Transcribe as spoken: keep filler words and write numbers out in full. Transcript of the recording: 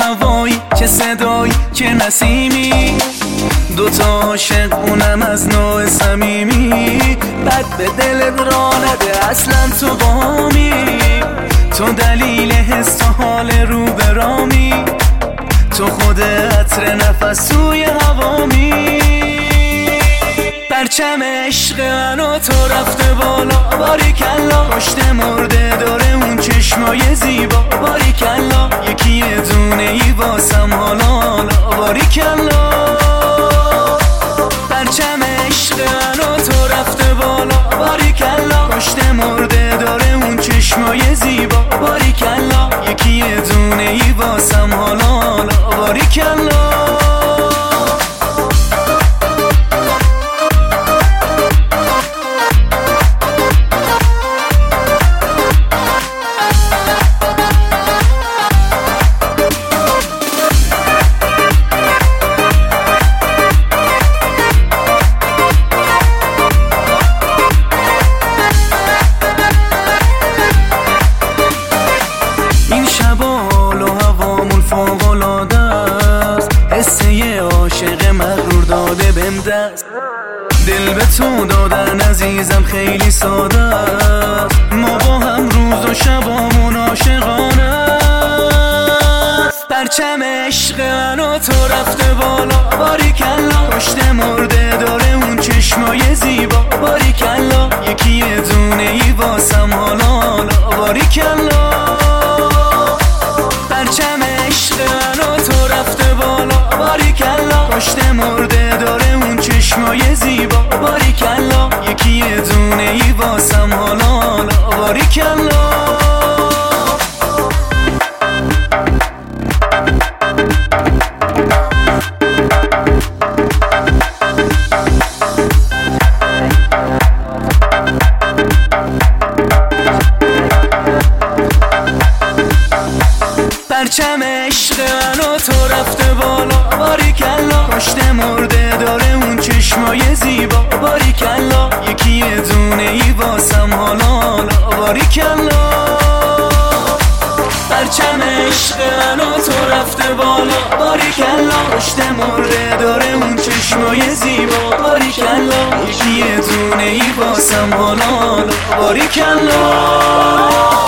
هوایی، چه صدایی چه نسیمی، دوتا عاشق اونم از نوع صمیمی. بد به دلت را نده اصلا تو بامی، تو دلیل حس و حال رو برامی، تو خود عطر نفس توی هوامی. پرچم عشق من و تو رفته بالا، باریکلا پشت مرده داره اون چشمای زیبا، باریکلا یکی یه دونه ای واسم حالا حالا، باریکلا. پرچم عشق من و تو رفته بالا، باریکلا پشت مرده داره اون چشمای زیبا، باریکلا یکی یه دونه ای واسم حالا حالا، باریکلا. این شبا حال و هوامون فوق‌العاده است، حس یه عاشق مغرور داده بهم دست. دل به تو دادن عزیزم خیلی ساده است، ما با هم روز و شبامون عاشقانه است. پرچم عشق من و تو رفته بالا، باریکلا پشت مرده داره اون چشمای زیبا، باریکلا یکی یه دونه ای واسم حالا حالا، باریکلا. پرچم عشق من و تو رفته بالا، باریکلا پشت مرده داره اون چشمای زیبا، باریکلا یکی یه دونه ای واسم حالا حالا، باریکلا. پرچم عشق من و تو رفته بالا، باریکلا پشت مرده داره اون چشمای زیبا، باریکلا یکی یه دونه ای واسم حالا حالا، باریکلا. پرچم عشق من و تو رفته بالا، باریکلا پشت مرده داره اون چشمای زیبا، باریکلا یکی یه دونه ای واسم حالا حالا، باریکلا.